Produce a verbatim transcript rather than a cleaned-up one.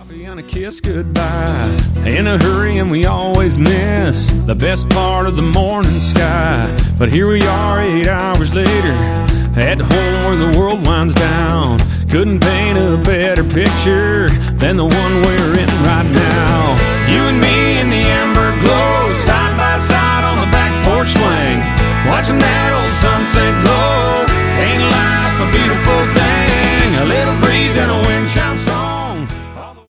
Coffee and a kiss goodbye. In a hurry and we always miss the best part of the morning sky. But here we are eight hours later, at home where the world winds down. Couldn't paint a better picture than the one we're in right now. You and me in the amber glow, side by side on the back porch swing, watching that